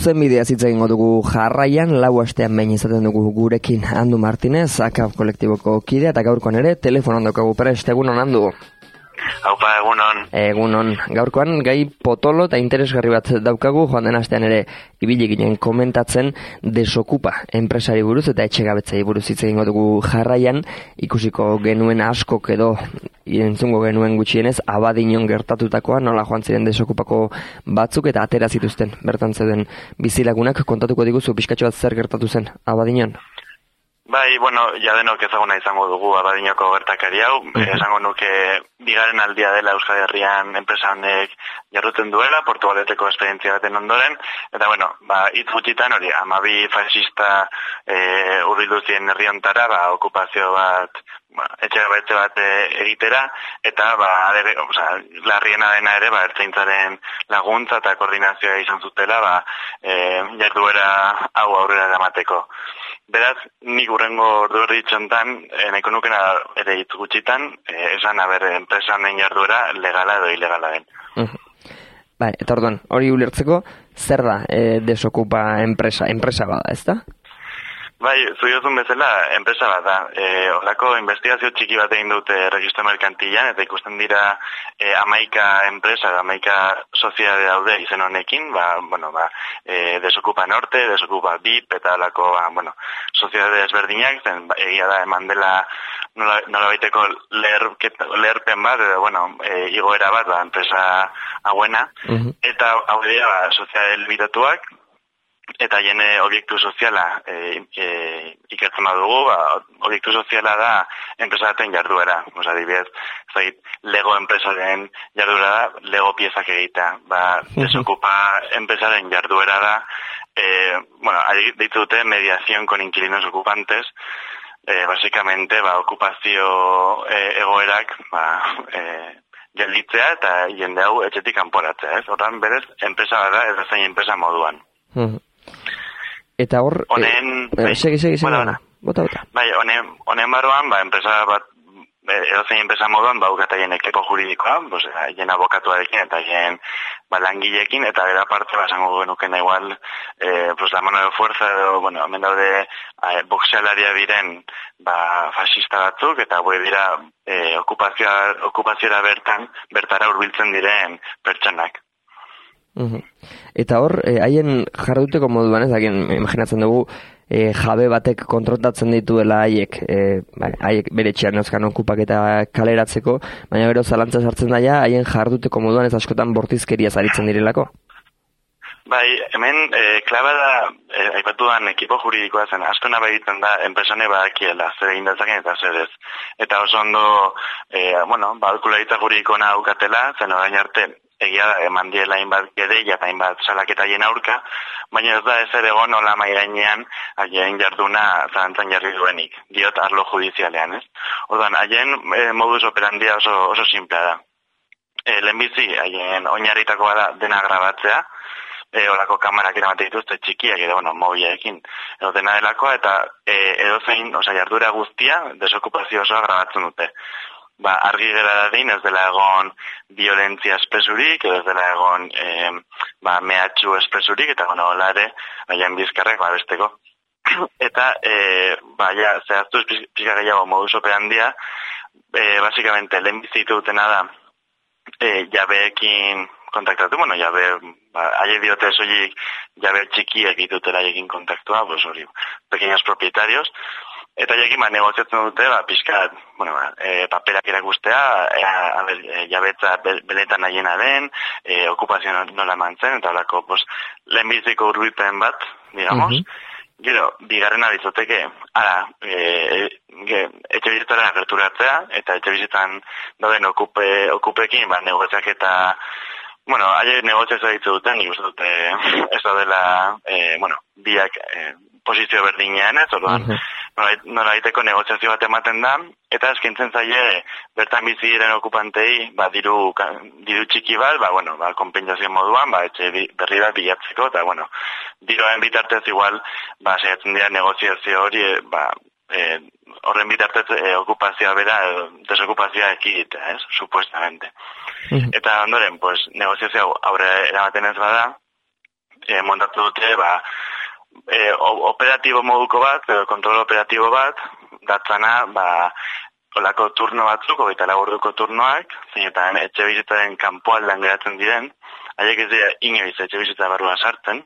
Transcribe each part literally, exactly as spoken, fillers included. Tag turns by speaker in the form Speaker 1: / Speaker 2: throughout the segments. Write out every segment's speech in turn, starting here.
Speaker 1: Zuzenbidea hitz egingo dugu jarraian, lau astean behin izaten dugu gurekin Andu Martinez, Akab kolektiboko kidea, eta gaurkoan ere telefonon daukagu prest. Egunon, Andu?
Speaker 2: Haupa, egunon.
Speaker 1: Egunon. Gaurkoan gai potolo eta interesgarri bat daukagu, joan den astean ere ibili ginen komentatzen Desokupa enpresari buruz eta etxegabetzai buruz hitz egingo dugu jarraian, ikusiko genuen askok edo entzungo genuen gutxienez Abadiñon gertatutakoa, nola joan ziren Desokupako batzuk eta atera zituzten bertan zeuden bizilagunak. Kontatuko diguzu pixkatxo bat zer gertatu zen Abadiñon?
Speaker 2: Bai, bueno, ja denok ezaguna izango dugu Abadiñoko gertakari hau, mm -hmm. esango nuke bigarren aldia dela Euskal Herrian enpresa honek jarruten duela, Portugaleteko esperientzia baten ondoren, eta bueno, ba, hitz gutxitan hori, hamabi fascista e, hurbildu ziren herri hontara, ba, okupazio bat, ba, etxegabetze bat e, egitera, eta ba, adere, oza, larriena dena ere, ba, ertzaintzaren laguntza eta koordinazioa izan zutela, ba, e, jarduera hau aurrera eramateko. Beraz, nik urrengo ordu erdi txontan, e, nahiko nukena ere hitz gutxitan, e, esan, haber, enpresa honen jarduera legala edo ilegala den.
Speaker 1: Uh-huh. Bai, eta orduan, hori ulertzeko, zer da e, Desokupa enpresa, enpresa bada, ez da?
Speaker 2: Bai, zuiozun bezala, enpresa bat da. E, Horako investigazio txiki bat egin dute registro merkantilan, eta ikusten dira e, amaika enpresa, amaika soziedade daude izen honekin, ba, bueno, ba, e, Desokupa Norte, Desokupa B I P, eta alako, ba, bueno, soziedade ezberdinak, zen, ba, egia da, eman dela nola, nola baiteko leherpen bat, edo, bueno, e, igoera bat, ba, enpresa hauena, uh-huh. eta hau dira, ba, soziedade elbitatuak, eta jene obiektu soziala e, e, ikertzen badugu, ba, obiektu soziala da enpresa baten jarduera. Osa, adibidez, zait, Lego enpresaren jarduera da, Lego piezak egitea. Ba, Desokupa enpresaren jarduera da, e, bueno, deitu dute mediación con inquilinos ocupantes, e, básicamente, ba, okupazio e, egoerak, ba, e, gelditzea eta jende hau etxetik kanporatzea, ez? Hortan, berez, enpresa bat da, ez zain enpresa moduan.
Speaker 1: Uh-huh. Eta hor,
Speaker 2: honen,
Speaker 1: eh, bai, segi, segi, segi, bueno, bota, bota.
Speaker 2: Bai, honen, honen baroan, ba, enpresa bat, edozein enpresa moduan, ba, ukataien ekipo juridikoa, pues, jen abokatuarekin eta jen ba, langilekin, eta bera parte, ba, esango genukena igual, eh, pues, la mano de fuerza, edo, bueno, hemen daude, eh, boxealaria diren, ba, fascista batzuk, eta bue dira, eh, okupazioa, okupazioa bertan, bertara hurbiltzen diren pertsonak.
Speaker 1: Uh-huh. Eta hor, haien eh, jarduteko moduan, ez dakien, imaginatzen dugu, eh, jabe batek kontrotatzen dituela haiek, eh, bai, haiek bere txian neuzkan okupak eta kaleratzeko, baina gero zalantza sartzen daia, haien jarduteko moduan ez askotan bortizkeria zaritzen direlako.
Speaker 2: Bai, hemen, e, klaba da, e, aipatuan ekipo juridikoa zen, asko nabe egiten da, enpresane badakiela, zer egin dezaken eta zer ez. Eta oso ondo, e, bueno, balkularitza juridikona aukatela, zen orain arte, egia da, eman diela hainbat gedeia eta hainbat salaketaien aurka, baina ez da ezer egon hola maigainean haien jarduna zalantzan jarri duenik, diot arlo judizialean, ez? Orduan, haien e, modus operandia oso, oso simplea da. E, lehenbizi, haien oinarritakoa da dena grabatzea, e, olako kamarak eramate dituzte txikiak edo, bueno, mobileekin, edo dena delakoa, eta e, edozein, oza, jardura guztia, desokupazio osoa grabatzen dute. Ba, argi gera dadin, ez dela egon violentzia espresurik, edo ez dela egon e, ba, mehatxu espresurik, eta bueno, hola ere, haien bizkarrek, ba, besteko. Eta, e, ba, ja, zehaztuz pixka gehiago modus operandia, e, basikamente, lehen bizitu dutena da, e, jabeekin kontaktatu, bueno, jabe, ba, haie diote soilik jabe txikiek ditutela haiekin kontaktua, pues hori, pequeños propietarios, eta haiekin ba, negoziatzen dute, ba, pixka, bueno, ba, e, paperak erakustea, e, a ber, e, jabetza be, beletan haiena den, e, okupazio nola mantzen, eta holako, pues, lehenbiziko urbipen bat, digamos, uh-huh. Gero, bigarren abizoteke, ara, e, e, etxe bizitzaren agerturatzea, eta etxe bizitzan dauden okupe, okupekin, ba, negoziak eta, bueno, haie negoziazioa ditzu duten, nik uste dute, ez da dela, e, bueno, biak e, posizio berdinean, ez, orduan, uh-huh. noraiteko negoziazio bat ematen da, eta eskintzen zaie, bertan bizi diren okupantei, ba, diru, diru txiki bat, ba, bueno, ba, kompensazio moduan, ba, etxe berri bat bilatzeko, eta, bueno, diroen bitartez igual, ba, saiatzen dira negoziazio hori, ba, e, horren bitartez e, okupazioa bera, e, desokupazioa ekiditea, ez, supuestamente. Uh-huh. Eta ondoren, pues, negoziazio aurre eramaten ez bada, e, montatu dute, ba, e, operatibo moduko bat, edo kontrol operatibo bat, datzana, ba, olako turno batzuk, hogeita lau orduko turnoak, zeinetan etxe bizitzaren kanpoaldean geratzen diren, haiek ez dira inoiz etxe bizitza barruan sartzen,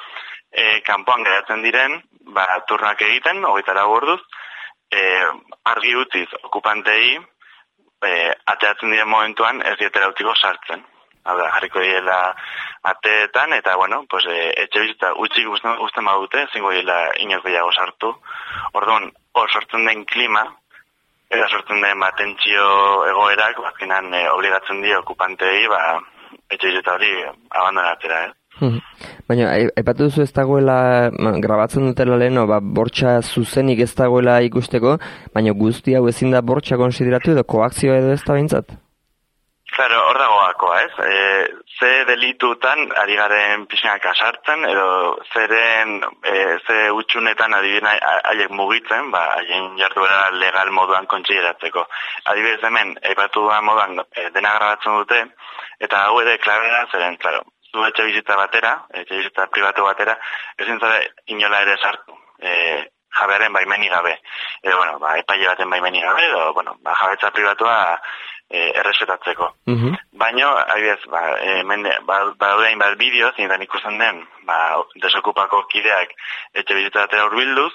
Speaker 2: e, kanpoan geratzen diren, ba, turnoak egiten, hogeita lau orduz, e, argi utziz okupantei, e, ateatzen diren momentuan ez dietera utziko sartzen. Hau da, jarriko direla ateetan, eta, bueno, pues, e, etxe bizitza utzik usten badute, zingo direla inoiz gehiago sartu. Orduan, hor sortzen den klima, eta sortzen den ba, tentsio egoerak, bazkenan e, obligatzen die okupantei, ba, etxe bizitza hori abandonatzera, eh?
Speaker 1: Hmm. Baina, aipatu duzu ez dagoela, grabatzen dutela leheno, ba, bortxa zuzenik ez dagoela ikusteko, baina guzti hau ezin da bortxa konsideratu edo koakzioa edo ez da behintzat?
Speaker 2: Claro, hor dagoakoa, ez? E, ze delitutan ari garen pixenak asartzen, edo zeren, e, ze utxunetan adibina haiek mugitzen, ba, haien jarduera legal moduan kontsideratzeko. Adibidez hemen, aipatu duan moduan e, dena grabatzen dute, eta hau ere klarera zeren, claro, zu etxe bizitza batera, etxe bizitza pribatu batera, ezin zara inola ere sartu, e, jabearen baimenik gabe. Edo, bueno, ba, epaile baten baimenik gabe, edo, bueno, ba, jabetza pribatua e, errespetatzeko. Uh-huh. Baina, adibidez, ba, e, mende, ba, badaude hainbat bideo, zinetan ikusten den, ba, desokupako kideak etxe bizitza batera hurbilduz,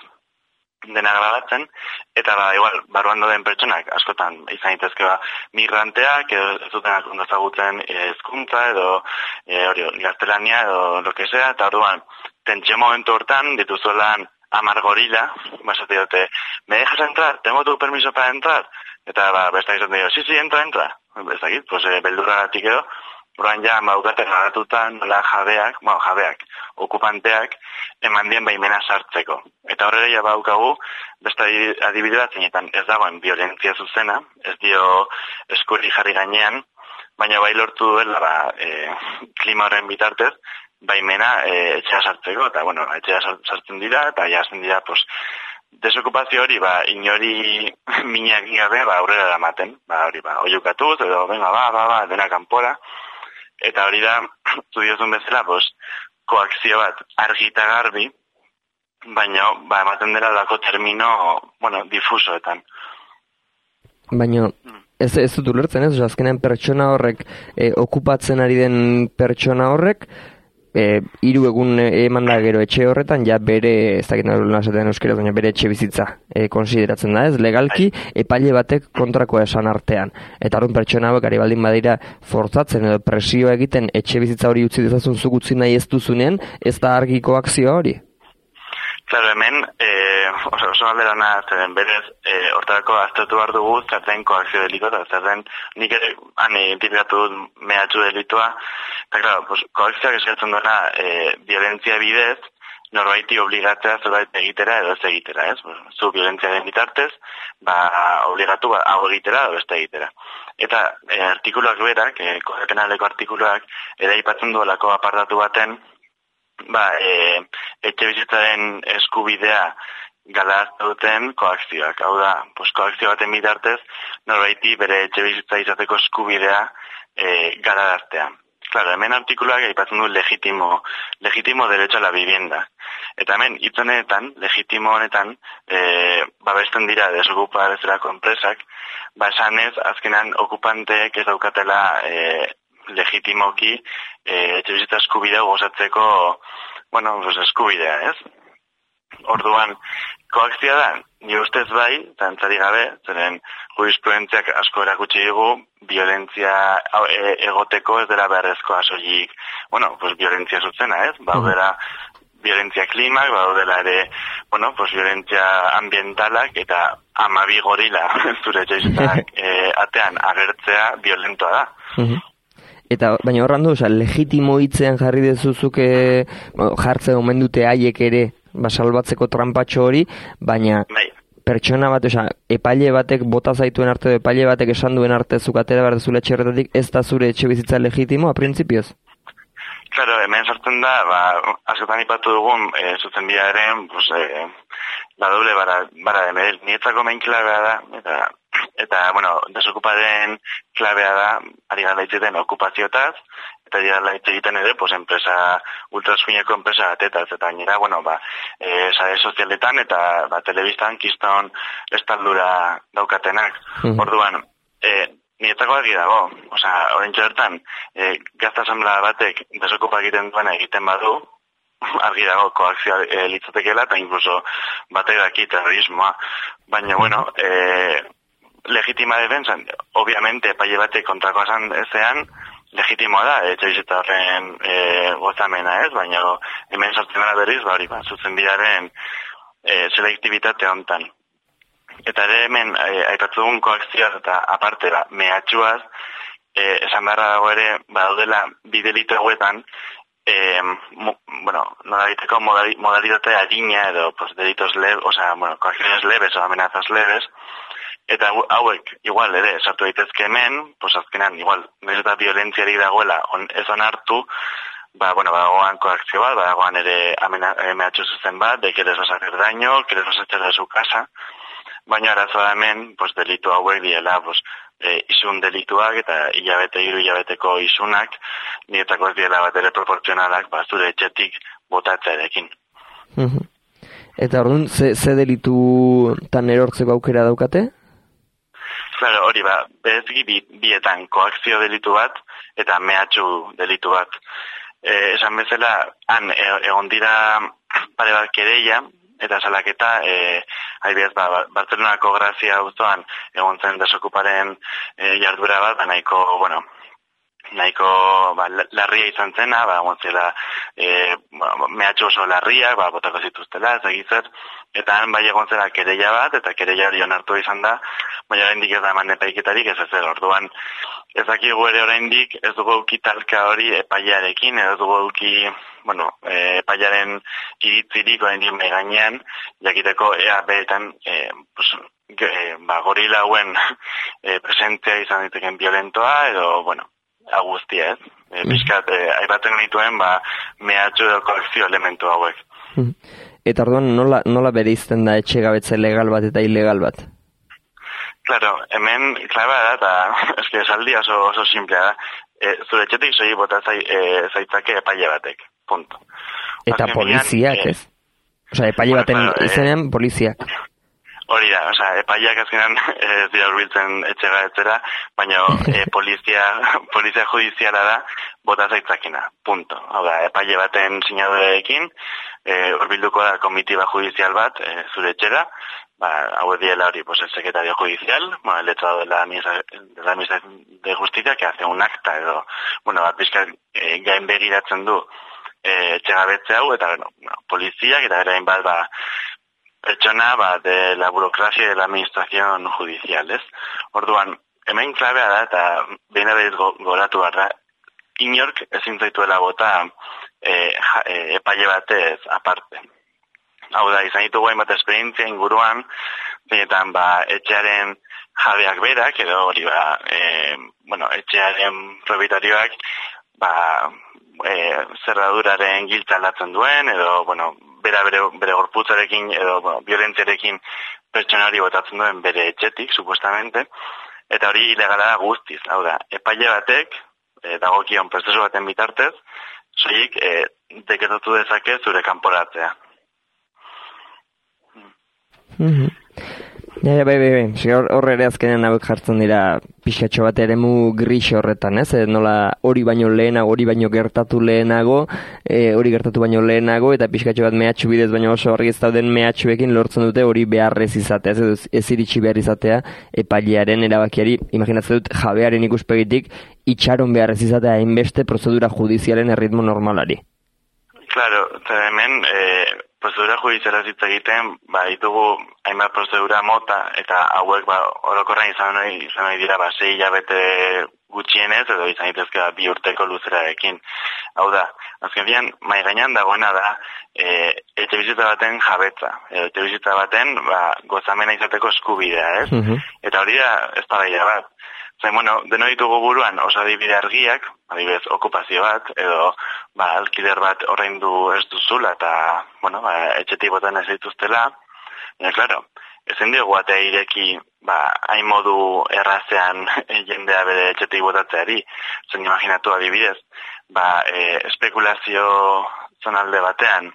Speaker 2: dena grabatzen, eta ba, igual, barruan dauden pertsonak, askotan, izan itezke ba, migranteak, edo ez dutenak ondo ezagutzen hezkuntza edo e, hori, gaztelania, edo lo que sea, eta orduan, tentsio momentu hortan, dituzuelan amar gorila, basate dute, ¿me dejas entrar? ¿Tengo tu permiso para entrar? Eta ba, besta izan dio, sí, sí, entra, entra. Ez dakit, pues, e, beldurragatik edo, Horan ja, maukate garatutan, nola jabeak, bueno, jabeak, okupanteak, eman dien baimena sartzeko. Eta horrela ja baukagu, beste adibide bat zeinetan ez dagoen violentzia zuzena, ez dio eskurri jarri gainean, baina bai lortu duela, ba, e, klima horren bitartez, baimena e, etxea sartzeko, eta, bueno, etxea sartzen dira, eta jazten dira, pues, desokupazio hori, ba, inori minak gabe, ba, aurrera da maten, ba, hori, ba, oiukatuz, edo, venga, ba, ba, ba, dena kanpora. Eta hori da, zu diozun bezala, pues, koakzio bat argi eta garbi, baina ba, ematen dela dako termino, bueno, difusoetan.
Speaker 1: Baina, ez, ez dut ulertzen, ez? Azkenean pertsona horrek, e, okupatzen ari den pertsona horrek, e, hiru egun eman da gero etxe horretan, ja bere, ez dakit nahi esaten euskeraz, baina bere etxe bizitza e, konsideratzen da, ez? Legalki, epaile batek kontrakoa esan artean. Eta horren pertsona hauek ari baldin badira forzatzen edo presioa egiten etxe bizitza hori utzi dezazun zuk utzi nahi ez duzunean, ez da argiko akzioa hori?
Speaker 2: Claro, hemen, eh, oso, oso alderana, zeren berez, eh, hortarako aztertu behar dugu, zer den koakzio delitua, eta zer den, nik ere, han identifikatu dut mehatxu delitua, eta, claro, pues, koakzioak eskatzen duena, eh, violentzia bidez, norbaiti obligatzea zerbait egitera edo ez egitera, ez? Pues, zu violentziaren bitartez, ba, obligatu, ba, hau egitera edo ez egitera. Eta, eh, artikuluak berak, eh, kode penaleko artikuluak, ere aipatzen duelako apartatu baten, ba, e, etxe bizitzaren eskubidea galazte duten koakzioak. Hau da, pues, koakzio baten bitartez, norbaiti bere etxe bizitza izateko eskubidea e, galaztea. Claro, hemen artikuluak aipatzen du legitimo, legitimo derecho a la vivienda. Eta hemen, hitz honetan, legitimo honetan, e, babesten dira desokupa bezalako enpresak, ba esanez, azkenan okupanteek ez daukatela e, legitimoki e, etxe bizitza eskubidea gozatzeko, bueno, pues eskubidea, ez? Orduan, koakzioa da, ni ustez bai, tantzari gabe, zeren jurisprudentziak asko erakutsi dugu, violentzia e, egoteko ez dela beharrezkoa soilik, bueno, pues violentzia zutzena, ez? Baudela violentzia klimak, baudela ere, bueno, pues violentzia ambientalak eta amabi gorila zure etxe bizitzak e, atean agertzea violentoa da.
Speaker 1: Uh-huh. Eta, baina horran du, oza, legitimo hitzean jarri dezuzuke jartzen omen dute haiek ere basalbatzeko trampatxo hori, baina
Speaker 2: Bai.
Speaker 1: Pertsona bat, oza, epaile batek bota zaituen arte, epaile batek esan duen arte zukatera behar dezule etxe horretatik, ez da zure etxe bizitza legitimoa, printzipioz?
Speaker 2: Claro, hemen sartzen da, ba, askotan ipatu dugun, e, zuzen bidearen, pues, e, la doble bara, bara de medel. Nietzako main klabea da, eta Eta, bueno, desokuparen klabea da, ari gara itziten okupazioetaz, eta ari gara egiten ere, pues, enpresa, ultraskuineko enpresa batetaz, eta gainera, bueno, ba, e, sare sozialetan eta ba, telebistan kiston estaldura daukatenak. Mm. Orduan, e, niretzako argi dago, osea, oraintxe bertan, e, gazta asamblea batek desokupa egiten duena egiten badu, argi dago koakzioa e, litzatekeela, eta incluso batek daki terrorismoa. Baina, bueno, e, legitima defensan, obviamente, epaile batek kontrakoa esan ezean, legitimoa da, etxe bizitza horren e, gozamena ez, baina hemen sartzen gara berriz, ba, hori, ba, zuzenbidearen e, selektibitate hontan. Eta ere hemen, e, aipatzen koakzioaz eta aparte, ba, mehatxuaz, e, esan beharra dago ere, ba, daudela bidelitu hauetan, Eh, mo, bueno, nolabiteko modali, modalitate adina edo pues, delitos leves, o sea, bueno, coacciones leves o amenazas leves, eta hauek, igual ere, sartu daitezke hemen, pues azkenan, igual, nahiz eta violentziarik dagoela on, ez onartu, ba, bueno, badagoan koakzio bat, badagoan ere mehatxu zuzen bat, de que les vas a hacer daño, que les vas a echar de su casa, baina arazoa hemen, pues, delitu hauek diela, pues, E, isun delituak eta hilabete hiru hilabeteko isunak niretako ez diela bat ere proportzionalak ba, zure etxetik botatzearekin.
Speaker 1: Mm-hmm. Eta orduan, ze, ze delitu tan erortzeko aukera daukate?
Speaker 2: Claro, hori ba, bereziki bi, bietan koakzio delitu bat eta mehatxu delitu bat. E, esan bezala, han e, egon dira pare bat kereia, eta salaketa, e, haibidez, ba, Bartzelonako Grazia auzoan egon zen desokuparen e, jardura bat, ba, nahiko, bueno, nahiko ba, larria izan zena, ba, montzela, e, ba, mehatxu oso larria, ba, botako zituztela, ez egizet, eta han bai egon zela kereia bat, eta kereia hori onartu izan da, baina oraindik ez da eman epaiketarik ez ezer, orduan, ez dakigu ere oraindik ez dugu euki talka hori epailearekin, ez dugu euki, bueno, e, epailearen iritzirik oraindik mai gainean, jakiteko ea beetan, e, pues, e, ba, gorila hauen e, presentzia izan diteken violentoa, edo, bueno, agustia, ez? E, Piskat, e, aipatzen dituen, ba, mehatxu edo koakzio elementu hauek.
Speaker 1: Eta orduan, nola, nola bereizten da etxegabetze legal bat eta ilegal bat?
Speaker 2: Claro, hemen, klaba da, eta eske esaldi oso, oso simplea da. E, zure etxetik soi bota zai, e, zaitzake epaile batek, punto.
Speaker 1: Eta Azken poliziak, e, ez? Osea, epaile baten bueno, claro, izenean, e, poliziak.
Speaker 2: Hori da, osea, epaileak azkenan ez dira hurbiltzen etxegabetzera, baina e, polizia, polizia judiziala da, bota zaitzakena, punto. Hau da, epaile baten sinadurekin, hurbilduko e, da komitiba judizial bat, e, zure etxera, ba, hau diela hori, pues el secretario judicial, bueno, el letrado de la administración de justicia, que hace un acta, edo, bueno, bat bizka e, gain begiratzen du e, etxegabetze hau, eta, bueno, poliziak, eta berain bat, ba, pertsona, ba, de la burocracia de la administración judicial, ez? Orduan, hemen klabea da, eta behin aberiz goratu barra, inork ezin zaituela bota e, ja, e, epaile batez aparte. Hau da, izan ditugu hainbat esperientzia inguruan, zeinetan, ba, etxearen jabeak berak, edo hori, ba, e, bueno, etxearen proprietarioak, ba, e, zerraduraren giltza aldatzen duen, edo, bueno, bera bere, bere gorputzarekin, edo, bueno, violentziarekin pertsonari botatzen duen bere etxetik, supuestamente, eta hori ilegala da guztiz, hau da, epaile batek, e, dagokion prozesu baten bitartez, soilik e, dekretatu dezake zure kanporatzea.
Speaker 1: Mm-hmm. Ja, bai, bai, bai. Horre ere azkenean hauek jartzen dira pixatxo bat eremu gris horretan, ez? E, nola hori baino lehenago, hori baino gertatu lehenago, e, hori gertatu baino lehenago, eta pixatxo bat mehatxu bidez baino oso horri ez dauden mehatxuekin lortzen dute hori beharrez izatea, ez, ez iritsi behar izatea epailearen erabakiari, imaginatzen dut jabearen ikuspegitik, itxaron beharrez izatea hainbeste prozedura judizialen erritmo normalari.
Speaker 2: Claro, hemen, eh, prozedura judiziala hitz egiten, ba, ditugu hainbat prozedura mota, eta hauek, ba, orokorrean izan nahi, izan nahi dira, ba, sei hilabete gutxienez, edo izan ditezke ba, bi urteko luzerarekin. Hau da, azken fian, mai gainean dagoena da, e, etxe bizitza baten jabetza, e, etxe bizitza baten, ba, gozamena izateko eskubidea, ez? Mm-hmm. Eta hori da, ez da bat. Zer, bueno, deno ditugu buruan oso adibide argiak, adibidez, okupazio bat, edo, ba, alkiler bat ordaindu ez duzula, eta, bueno, ba, etxetik botan ez dituztela, eta, klaro, ezen diogu atea ireki, ba, hain modu errazean jendea bere etxetik botatzeari, zen imaginatu adibidez, ba, e, espekulazio zonalde batean,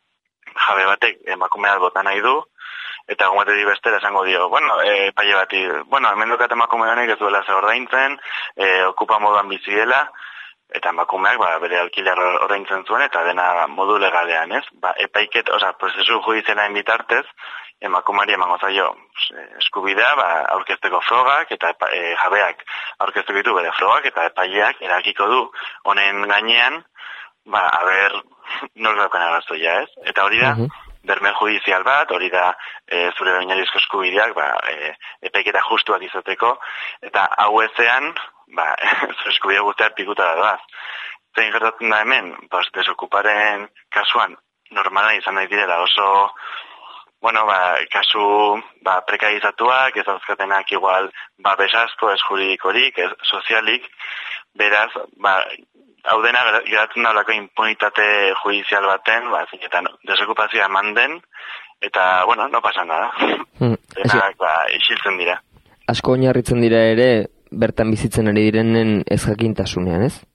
Speaker 2: jabe batek emakumea bota nahi du, eta egun batetik bestera esango dio, bueno, e, paile bati, bueno, hemen dukat emakume honek ez duela zer ordaintzen, e, okupa moduan bizi dela, eta emakumeak ba, bere alkiler ordaintzen zuen, eta dena modu legalean, ez? Ba, epaiket, oza, prozesu judizialaen bitartez, emakumari emango zaio eskubidea, ba, aurkezteko frogak, eta epa, e, jabeak aurkezteko ditu bere frogak, eta epaileak erakiko du honen gainean, ba, haber, nor daukan arazoia, ez? Eta hori da, uh-huh. berme judizial bat, hori da e, zure oinarrizko eskubideak, ba, e, epaiketa justuak izateko, eta hau ezean, ba, zure eskubide guztiak pikuta da doaz. Zein gertatzen da hemen, pues, desokuparen kasuan, normala izan nahi direla oso, bueno, ba, kasu ba, prekarizatuak, ez dauzkatenak igual babes asko, ez juridikorik, ez sozialik, beraz, ba, hau dena geratzen da olako impunitate judizial baten, ba, zinetan desokupazioa eman den, eta, bueno, no pasa nada. Hmm. Denak, ba, isiltzen dira.
Speaker 1: Asko oinarritzen dira ere, bertan bizitzen ari direnen ez jakintasunean, ez?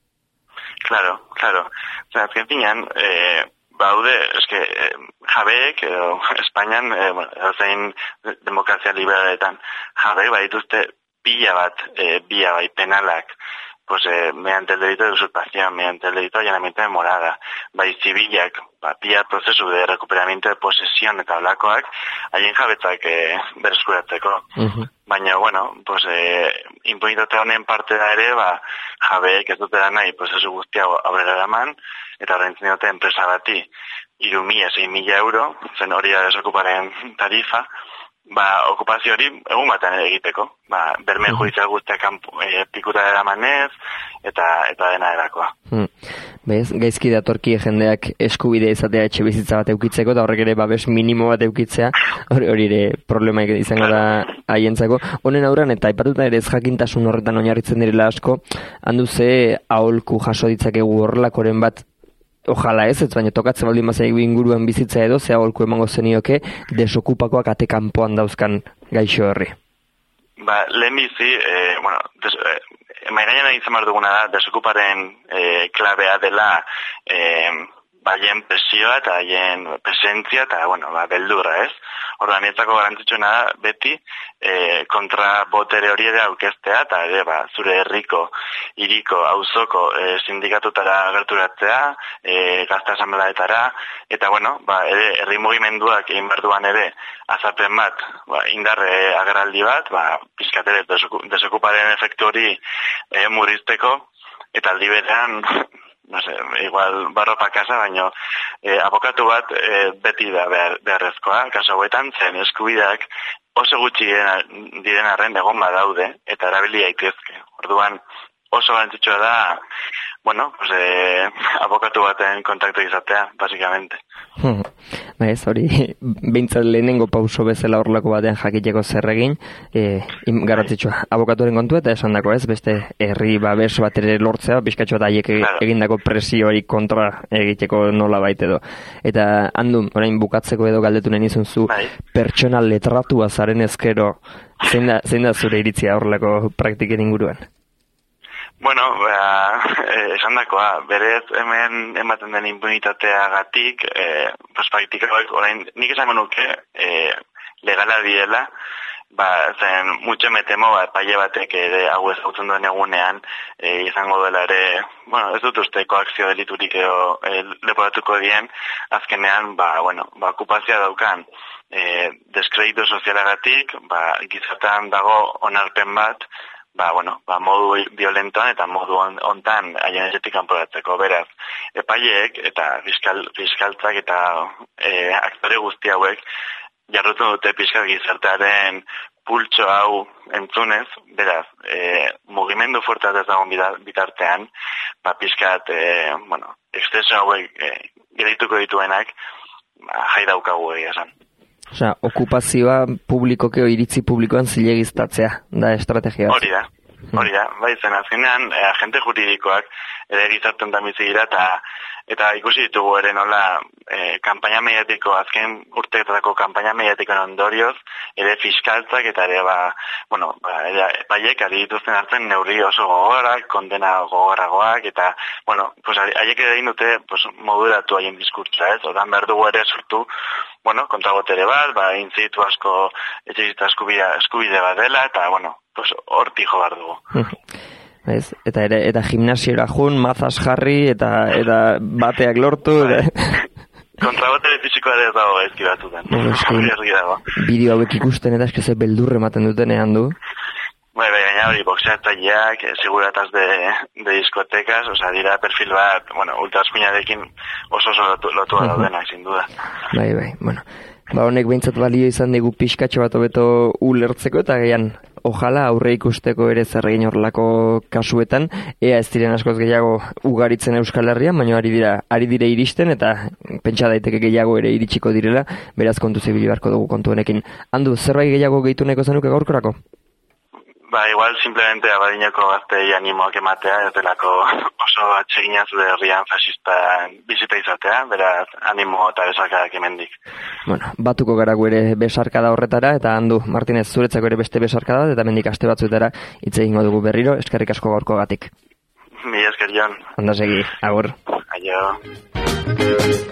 Speaker 2: Claro, claro. Zer, azken finean, eh, baude, eske, eh, jabeek, edo, Espainian, eh, bueno, zein demokrazia liberaletan, jabeek badituzte pila bat, eh, pila bai penalak, pues, eh, mediante el delito de usurpación, mediante el delito de allanamiento de morada, bai zibilak, ba, pila prozesu de recuperamiento de posesión eta olakoak, haien jabetzak eh, bereskuratzeko. Uh-huh. Baina, bueno, pues, eh, impunitate honen parte da ere, ba, jabeek ez dutela nahi prozesu guztia aurrera eraman, eta horrentzen dute enpresa bati, hiru mila, sei mila euro, zen hori da desokuparen tarifa, ba, okupazio hori egun batean ere egiteko. Ba, berme judizial guztiak e, pikuta eramanez, eta eta dena erakoa.
Speaker 1: Hmm. Bez, gaizki datorki jendeak eskubidea izatea etxe bizitza bat eukitzeko, eta horrek ere babes minimo bat eukitzea, hori hori ere problema izango da haientzako. Honen aurrean, eta aipatuta ere ez jakintasun horretan oinarritzen direla asko, handu ze aholku jaso ditzakegu horrelakoren bat, ojala ez, ez baina tokatzen baldin bazaigu inguruan bizitza edo, ze aholku emango zenioke desokupakoak ate kanpoan dauzkan gaixo horri.
Speaker 2: Ba, lehen bizi, eh, bueno, des, eh, mairainan izan behar duguna da, desokuparen eh, klabea dela eh, baien presioa eta haien presentzia eta, bueno, ba, beldurra, ez? Orduan, etzako garrantzitsuena da, beti, e, kontra botere hori ere aurkeztea, eta ere, ba, zure herriko, hiriko, auzoko e, sindikatutara gerturatzea, e, gazta asambleetara, eta, bueno, ba, ere, herri mugimenduak egin berduan ere, azalpen bat, ba, indarre agerraldi bat, ba, pizkatere desokuparen efektu hori e, murrizteko, eta aldi berean, no sé, igual barropa kasa, baino eh, abokatu bat eh, beti da behar, beharrezkoa, kaso hauetan zen eskubideak oso gutxi diren arren egon badaude, eta erabili daitezke. Orduan oso garrantzitsua da, bueno, pues, eh, abokatu baten kontaktu izatea, básicamente.
Speaker 1: Hmm. Ez, hori, behintzat lehenengo pauso bezala horrelako batean jakiteko zer egin, e, garrantzitsua abokatuaren kontu eta esan dako ez, beste herri babes bat ere lortzea, bizkatxo eta haiek egindako presioi kontra egiteko nola baita edo. Eta handun, orain bukatzeko edo galdetu nahi nizun zu, pertsonal letratua zaren ezkero, zein da, zein da zure iritzia horrelako praktiken inguruan?
Speaker 2: Bueno, ba, eh, esan dakoa, berez hemen ematen den impunitateagatik, eh, praktikak orain nik esango nuke eh, legala direla, ba, zen, mutxe me temo, ba, paile batek ere hau ezagutzen duen egunean, eh, izango dela ere, bueno, ez dut uste koakzio deliturik edo eh, leporatuko dien, azkenean, ba, bueno, ba, okupazioa daukan, eh, deskreditu sozialagatik, ba, gizartean dago onarpen bat, ba, bueno, ba, modu violentoan eta modu hontan haien ezetik kanporatzeko. Beraz, epaileek eta fiskal, fiskaltzak eta e, aktore guzti hauek jarrutzen dute pixkat gizartearen pultxo hau entzunez, beraz, e, mugimendu fuerteat ez dagoen bitartean, ba, pixkat, e, bueno, exceso hauek e, gerituko dituenak, ba, jai daukagu egia esan.
Speaker 1: Osea, okupazioa publikoke o iritzi publikoan zilegiztatzea, da estrategia.
Speaker 2: Hori da, hori da, bai zen azkenean, eh, agente juridikoak ere gizarten da bizi dira, eta eta ikusi ditugu ere nola e, kanpaina mediatiko, azken urteetako kanpaina mediatikoen ondorioz, ere fiskaltzak eta ere, ba, bueno, ba, ere, baiek ari dituzten hartzen neurri oso gogorak, kondena gogoragoak, eta, bueno, pues, haiek ere egin dute, pues, modulatu haien diskurtza, ez? Odan behar dugu ere sortu, bueno, kontrabotere bat, ba, intzitu asko etxezita eskubide, eskubide bat dela, eta, bueno, pues, horti jo behar dugu.
Speaker 1: Ez, eta ere, eta gimnasiora jun, mazaz jarri, eta, eta bateak lortu, eta...
Speaker 2: Kontrabotere fisikoa ere ez dago gaizki batzutan.
Speaker 1: Bideo hauek ikusten eta eskeze beldurre ematen duten ean du.
Speaker 2: Bai, bai, gaina hori, boxeatzaileak, segurataz de, de diskotekas, oza, dira perfil bat, bueno, ultraeskuinarekin oso oso lotu, lotua daudenak, sin duda.
Speaker 1: Bai, bai, bueno. Ba, honek behintzat balio izan digu pixkatxo bat hobeto ulertzeko, eta gehian, ojala aurre ikusteko ere zer egin horrelako kasuetan, ea ez diren askoz gehiago ugaritzen Euskal Herrian, baina ari dira, ari dire iristen, eta pentsa daiteke gehiago ere iritsiko direla, beraz kontu zibili beharko dugu kontu honekin. Handu, zerbait gehiago gehitu nahiko zenuke gaurkorako?
Speaker 2: Ba, igual, simplemente abadineko gaztei animoak ematea, ez delako oso atseginaz de herrian fascista bizita izatea, beraz, animo eta besarkadak emendik.
Speaker 1: Bueno, batuko gara ere besarkada horretara, eta Handu, Martinez, zuretzako ere beste besarkada, eta mendik aste batzuetara hitz egingo dugu berriro, eskerrik asko gaurko gatik.
Speaker 2: Mi esker, Jon.
Speaker 1: Ondo segi, agur.
Speaker 2: Aio.